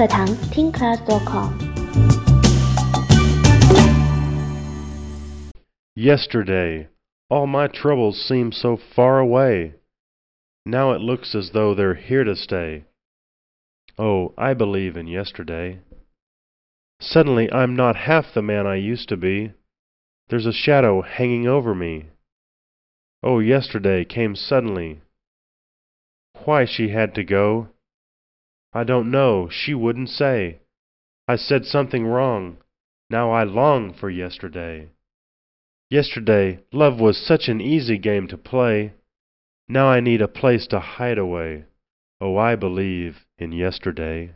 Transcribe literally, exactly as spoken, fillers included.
课堂听 class dot com。 Yesterday, all my troubles seemed so far away. Now it looks as though they're here to stay. Oh, I believe in yesterday. Suddenly I'm not half the man I used to be. There's a shadow hanging over me. Oh, yesterday came suddenly. Why she had to go, I don't know, she wouldn't say. I said something wrong. Now I long for yesterday. Yesterday, love was such an easy game to play. Now I need a place to hide away. Oh, I believe in yesterday.